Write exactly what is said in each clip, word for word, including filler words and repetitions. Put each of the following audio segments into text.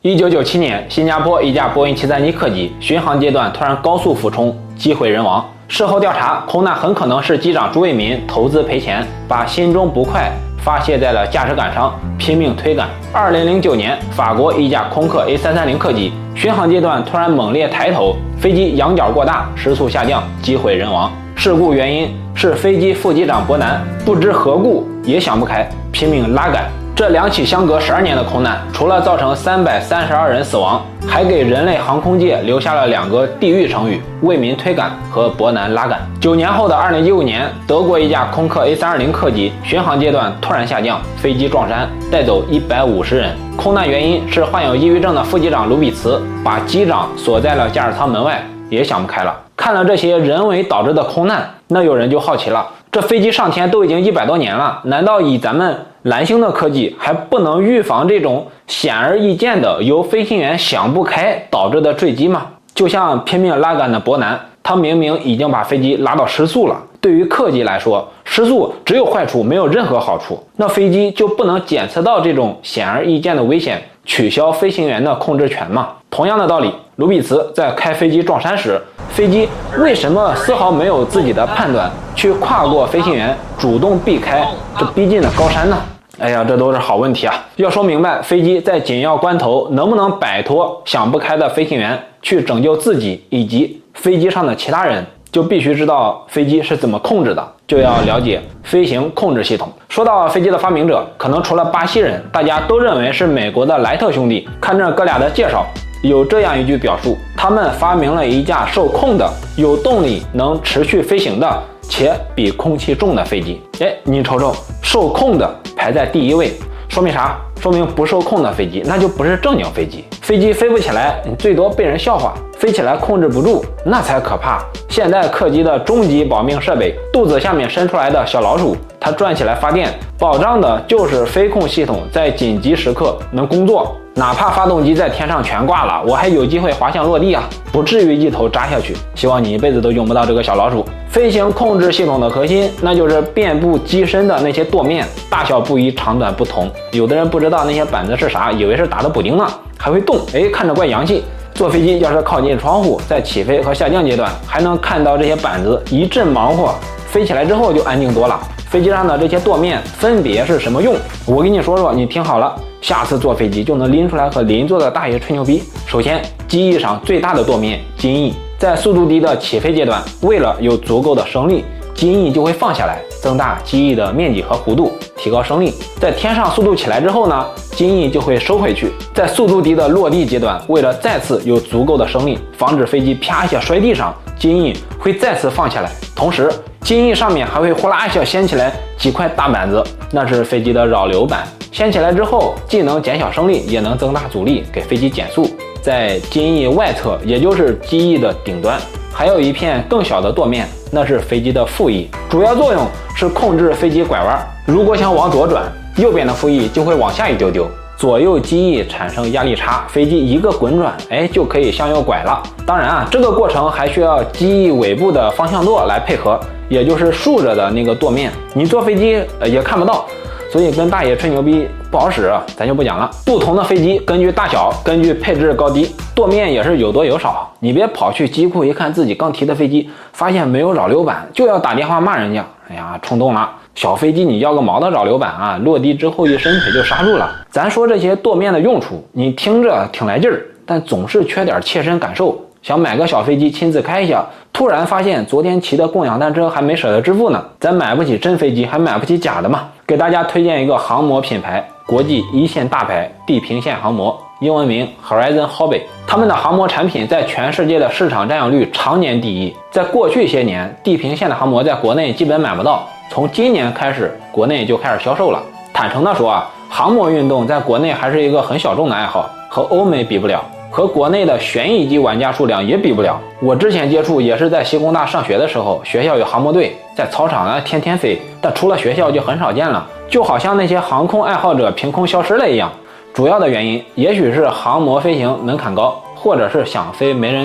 一九九七年，新加坡一架波音七三七客机巡航阶段突然高速俯冲，机毁人亡。事后调查，空难很可能是机长朱卫民投资赔钱，把心中不快发泄在了驾驶杆上，拼命推杆。二零零九年，法国一架空客 A 三三零客机巡航阶段突然猛烈抬头，飞机仰角过大，时速下降，机毁人亡。事故原因是飞机副机长伯南不知何故也想不开，拼命拉杆。这两起相隔十二年的空难，除了造成三百三十二人死亡，还给人类航空界留下了两个地狱成语：为民推杆和伯南拉杆。九年后的二零一五年，德国一架空客 A 三二零客机巡航阶段突然下降，飞机撞山，带走一百五十人。空难原因是患有抑郁症的副机长卢比茨把机长锁在了驾驶舱门外，也想不开了。看了这些人为导致的空难，那有人就好奇了，这飞机上天都已经一百多年了，难道以咱们蓝星的科技还不能预防这种显而易见的由飞行员想不开导致的坠机吗？就像拼命拉杆的伯南，他明明已经把飞机拉到失速了。对于客机来说，失速只有坏处，没有任何好处。那飞机就不能检测到这种显而易见的危险，取消飞行员的控制权吗？同样的道理，卢比茨在开飞机撞山时，飞机为什么丝毫没有自己的判断，去跨过飞行员，主动避开这逼近的高山呢？哎呀，这都是好问题啊！要说明白，飞机在紧要关头能不能摆脱想不开的飞行员，去拯救自己以及飞机上的其他人，就必须知道飞机是怎么控制的，就要了解飞行控制系统。说到飞机的发明者，可能除了巴西人，大家都认为是美国的莱特兄弟。看这哥俩的介绍，有这样一句表述：他们发明了一架受控的、有动力、能持续飞行的且比空气重的飞机。哎，你瞅瞅，受控的排在第一位，说明啥？说明不受控的飞机那就不是正经飞机。飞机飞不起来，你最多被人笑话；飞起来控制不住，那才可怕。现代客机的终极保命设备，肚子下面伸出来的小老鼠，它转起来发电，保障的就是飞控系统在紧急时刻能工作。哪怕发动机在天上全挂了，我还有机会滑翔落地啊，不至于一头扎下去。希望你一辈子都用不到这个小老鼠。飞行控制系统的核心，那就是遍布机身的那些舵面，大小不一，长短不同。有的人不知道那些板子是啥，以为是打的补丁呢，还会动，哎，看着怪洋气。坐飞机要是靠近窗户，在起飞和下降阶段，还能看到这些板子一阵忙活，飞起来之后就安静多了。飞机上的这些舵面分别是什么用？我给你说说，你听好了，下次坐飞机就能拎出来和邻座的大爷吹牛逼。首先，机翼上最大的舵面襟翼，在速度低的起飞阶段，为了有足够的升力，襟翼就会放下来，增大机翼的面积和弧度，提高升力。在天上速度起来之后呢，襟翼就会收回去。在速度低的落地阶段，为了再次有足够的升力，防止飞机啪一下摔地上，襟翼会再次放下来。同时，襟翼上面还会呼啦一下掀起来几块大板子，那是飞机的扰流板。掀起来之后，既能减小升力，也能增大阻力，给飞机减速。在襟翼外侧，也就是机翼的顶端，还有一片更小的舵面，那是飞机的副翼，主要作用是控制飞机拐弯。如果想往左转，右边的副翼就会往下一丢丢，左右机翼产生压力差，飞机一个滚转，哎，就可以向右拐了。当然啊，这个过程还需要机翼尾部的方向舵来配合，也就是竖着的那个舵面，你坐飞机也看不到，所以跟大爷吹牛逼不好使，咱就不讲了。不同的飞机根据大小，根据配置高低，舵面也是有多有少。你别跑去机库一看自己刚提的飞机，发现没有扰流板，就要打电话骂人家。哎呀，冲动了！小飞机你要个毛的扰流板啊，落地之后一伸腿就刹住了。咱说这些舵面的用处，你听着挺来劲儿，但总是缺点切身感受。想买个小飞机亲自开一下，突然发现昨天骑的共享单车还没舍得支付呢。咱买不起真飞机，还买不起假的嘛？给大家推荐一个航模品牌，国际一线大牌地平线航模，英文名 Horizon Hobby。他们的航模产品在全世界的市场占有率常年第一。在过去些年，地平线的航模在国内基本买不到，从今年开始，国内就开始销售了。坦诚的说啊，航模运动在国内还是一个很小众的爱好，和欧美比不了。和国内的旋翼机玩家数量也比不了。我之前接触也是在西工大上学的时候，学校有航模队，在操场啊天天飞，但除了学校就很少见了，就好像那些航空爱好者凭空消失了一样。主要的原因也许是航模飞行门槛高，或者是想飞没人带。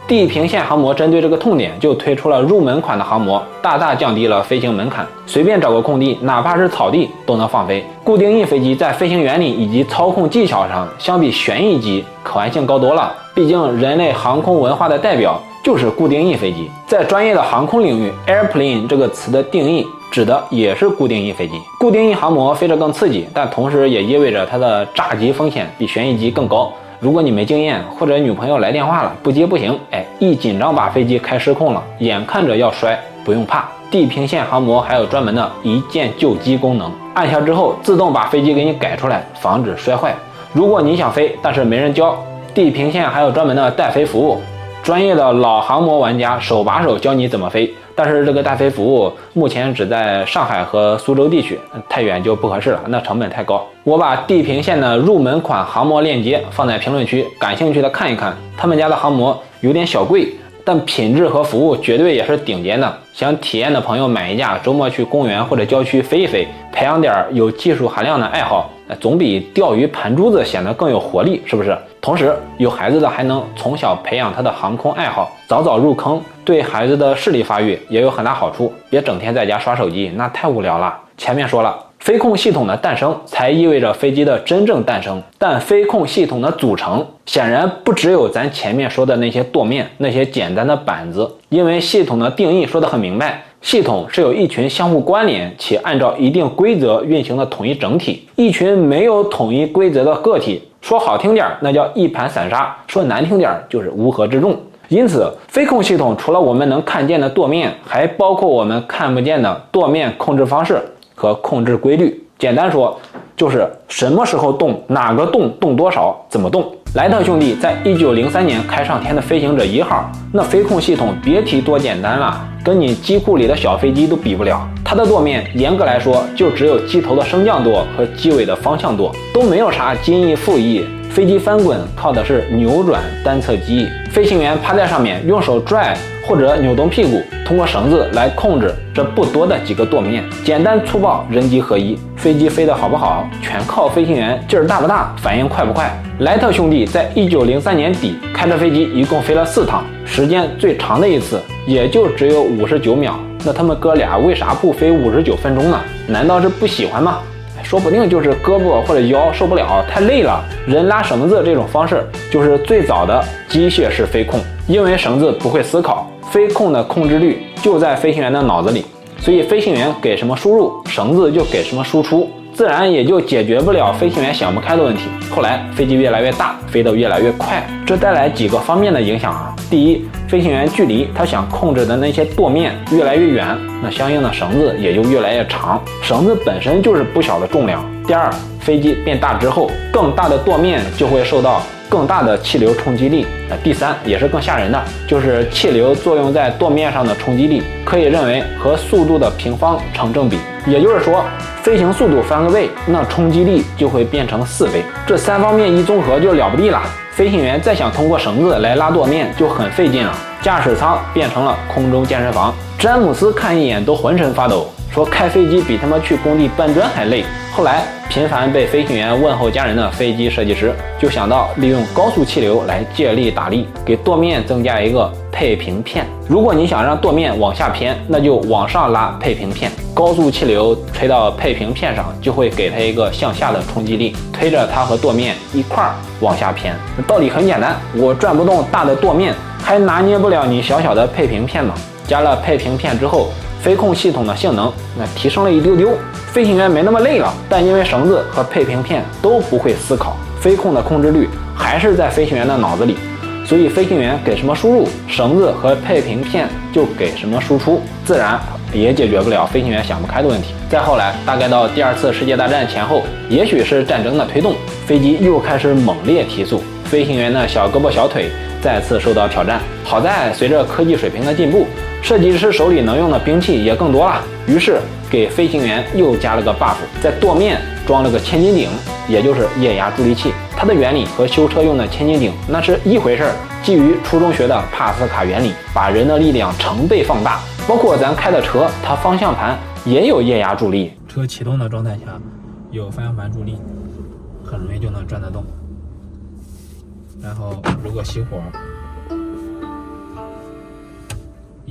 地平线航模针对这个痛点，就推出了入门款的航模，大大降低了飞行门槛，随便找个空地，哪怕是草地都能放飞。固定翼飞机在飞行原理以及操控技巧上，相比旋翼机可玩性高多了。毕竟人类航空文化的代表就是固定翼飞机，在专业的航空领域 ，airplane 这个词的定义指的也是固定翼飞机。固定翼航模飞着更刺激，但同时也意味着它的炸机风险比旋翼机更高。如果你没经验，或者女朋友来电话了不接不行，哎，一紧张把飞机开失控了，眼看着要摔，不用怕，地平线航模还有专门的一键救机功能，按下之后自动把飞机给你改出来，防止摔坏。如果你想飞，但是没人教，地平线还有专门的带飞服务，专业的老航模玩家手把手教你怎么飞。但是这个带飞服务目前只在上海和苏州地区，太远就不合适了，那成本太高。我把地平线的入门款航模链接放在评论区，感兴趣的看一看。他们家的航模有点小贵，但品质和服务绝对也是顶尖的。想体验的朋友买一架，周末去公园或者郊区飞一飞，培养点有技术含量的爱好，总比钓鱼盘珠子显得更有活力，是不是？同时有孩子的还能从小培养他的航空爱好，早早入坑，对孩子的视力发育也有很大好处。别整天在家刷手机，那太无聊了。前面说了，飞控系统的诞生才意味着飞机的真正诞生，但飞控系统的组成显然不只有咱前面说的那些舵面，那些简单的板子，因为系统的定义说得很明白，系统是有一群相互关联且按照一定规则运行的统一整体，一群没有统一规则的个体，说好听点那叫一盘散沙，说难听点就是乌合之众。因此飞控系统除了我们能看见的舵面，还包括我们看不见的舵面控制方式和控制规律。简单说就是什么时候动，哪个动，动多少，怎么动。莱特兄弟在一九零三年开上天的飞行者一号，那飞控系统别提多简单了，跟你机库里的小飞机都比不了。它的舵面严格来说就只有机头的升降舵和机尾的方向舵，都没有啥襟翼副翼。飞机翻滚靠的是扭转单侧机翼，飞行员趴在上面用手拽或者扭动屁股，通过绳子来控制这不多的几个舵面，简单粗暴，人机合一。飞机飞得好不好，全靠飞行员劲儿大不大，反应快不快。莱特兄弟在一九零三年底开着飞机一共飞了四趟，时间最长的一次也就只有五十九秒。那他们哥俩为啥不飞五十九分钟呢？难道是不喜欢吗？说不定就是胳膊或者腰受不了，太累了。人拉绳子这种方式就是最早的机械式飞控，因为绳子不会思考，飞控的控制率就在飞行员的脑子里，所以飞行员给什么输入，绳子就给什么输出，自然也就解决不了飞行员想不开的问题。后来飞机越来越大，飞得越来越快，这带来几个方面的影响啊。第一，飞行员距离他想控制的那些舵面越来越远，那相应的绳子也就越来越长，绳子本身就是不小的重量。第二，飞机变大之后，更大的舵面就会受到更大的气流冲击力。呃，第三也是更吓人的，就是气流作用在舵面上的冲击力，可以认为和速度的平方成正比。也就是说，飞行速度翻个倍，那冲击力就会变成四倍。这三方面一综合就了不地了。飞行员再想通过绳子来拉舵面就很费劲了，驾驶舱变成了空中健身房。詹姆斯看一眼都浑身发抖，说开飞机比他妈去工地搬砖还累。后来频繁被飞行员问候家人的飞机设计师就想到利用高速气流来借力打力，给舵面增加一个配平片。如果你想让舵面往下偏，那就往上拉配平片，高速气流吹到配平片上，就会给它一个向下的冲击力，推着它和舵面一块儿往下偏。道理很简单，我转不动大的舵面，还拿捏不了你小小的配平片吗？加了配平片之后，飞控系统的性能那提升了一丢丢，飞行员没那么累了，但因为绳子和配平片都不会思考，飞控的控制率还是在飞行员的脑子里，所以飞行员给什么输入，绳子和配平片就给什么输出，自然也解决不了飞行员想不开的问题。再后来，大概到第二次世界大战前后，也许是战争的推动，飞机又开始猛烈提速，飞行员的小胳膊小腿再次受到挑战。好在随着科技水平的进步，设计师手里能用的兵器也更多了，于是给飞行员又加了个 buff， 在舵面装了个千斤顶，也就是液压助力器。它的原理和修车用的千斤顶那是一回事儿，基于初中学的帕斯卡原理，把人的力量成倍放大。包括咱开的车，它方向盘也有液压助力，车启动的状态下有方向盘助力，很容易就能转得动。然后如果熄火，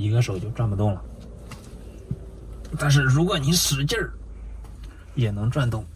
一个手就转不动了。但是如果你使劲儿，也能转动，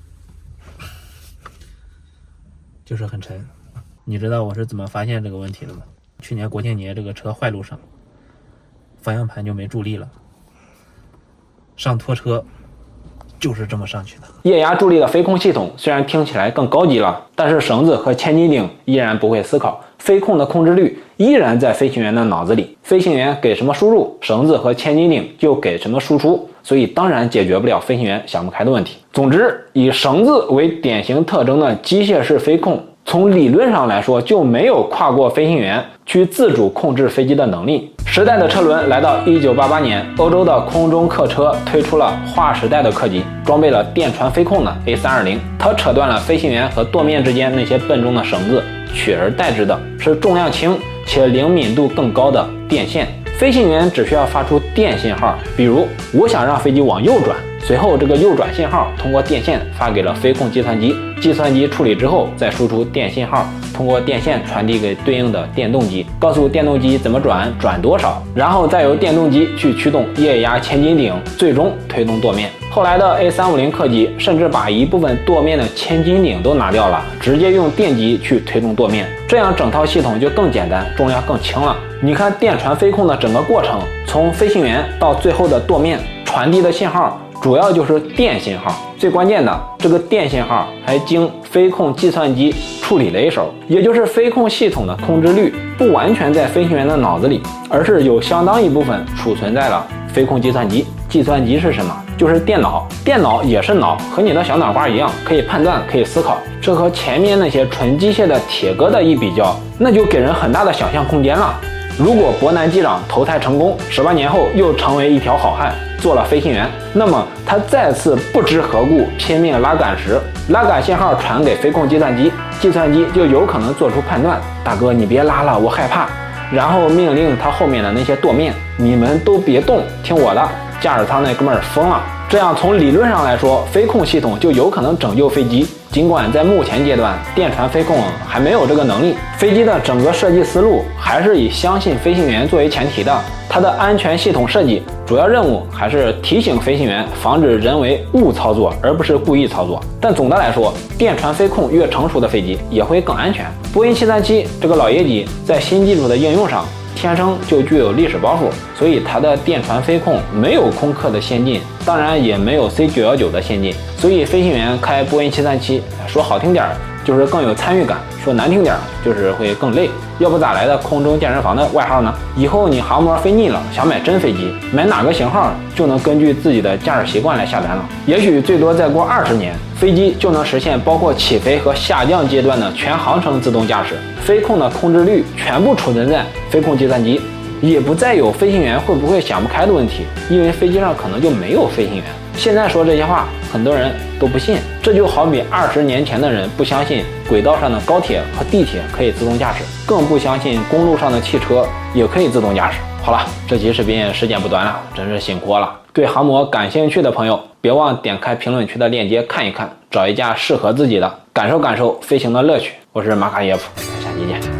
就是很沉。你知道我是怎么发现这个问题的吗？去年国庆节这个车坏路上，方向盘就没助力了，上拖车就是这么上去的。液压助力的飞控系统虽然听起来更高级了，但是绳子和千斤顶依然不会思考，飞控的控制率依然在飞行员的脑子里，飞行员给什么输入，绳子和千斤顶就给什么输出，所以当然解决不了飞行员想不开的问题。总之，以绳子为典型特征的机械式飞控，从理论上来说就没有跨过飞行员去自主控制飞机的能力。时代的车轮来到一九八八年，欧洲的空中客车推出了划时代的客机，装备了电传飞控的 A 三二零， 它扯断了飞行员和舵面之间那些笨重的绳子，取而代之的是重量轻且灵敏度更高的电线。飞行员只需要发出电信号，比如我想让飞机往右转，随后这个右转信号通过电线发给了飞控计算机，计算机处理之后再输出电信号，通过电线传递给对应的电动机，告诉电动机怎么转，转多少，然后再由电动机去驱动液压千斤顶，最终推动舵面。后来的 A 三五零 客机甚至把一部分舵面的千斤顶都拿掉了，直接用电机去推动舵面，这样整套系统就更简单，重量更轻了。你看电传飞控的整个过程，从飞行员到最后的舵面传递的信号主要就是电信号，最关键的这个电信号还经飞控计算机处理了一手，也就是飞控系统的控制率不完全在飞行员的脑子里，而是有相当一部分储存在了飞控计算机。计算机是什么？就是电脑，电脑也是脑，和你的小脑瓜一样，可以判断，可以思考。这和前面那些纯机械的铁疙瘩一比较，那就给人很大的想象空间了。如果伯南机长投胎成功，十八年后又成为一条好汉，做了飞行员，那么他再次不知何故拼命拉杆时，拉杆信号传给飞控计算机，计算机就有可能做出判断，大哥你别拉了，我害怕，然后命令他后面的那些舵面，你们都别动，听我的。驾驶舱那哥们儿疯了。这样从理论上来说，飞控系统就有可能拯救飞机，尽管在目前阶段电传飞控还没有这个能力。飞机的整个设计思路还是以相信飞行员作为前提的，它的安全系统设计主要任务还是提醒飞行员防止人为误操作，而不是故意操作。但总的来说，电传飞控越成熟的飞机也会更安全。波音七三七这个老爷机在新技术的应用上天生就具有历史包袱，所以它的电传飞控没有空客的先进，当然也没有 C 九一九的先进，所以飞行员开波音七三七说好听点就是更有参与感，说难听点就是会更累，要不咋来的空中健身房的外号呢？以后你航模飞腻了，想买真飞机，买哪个型号就能根据自己的驾驶习惯来下单了。也许最多再过二十年，飞机就能实现包括起飞和下降阶段的全航程自动驾驶，飞控的控制率全部储存在飞控计算机，也不再有飞行员会不会想不开的问题，因为飞机上可能就没有飞行员。现在说这些话，很多人都不信，这就好比二十年前的人不相信轨道上的高铁和地铁可以自动驾驶，更不相信公路上的汽车也可以自动驾驶。好了，这期视频时间不短了，真是辛苦了。对航模感兴趣的朋友，别忘点开评论区的链接看一看，找一架适合自己的，感受感受飞行的乐趣。我是马卡耶夫，下期见。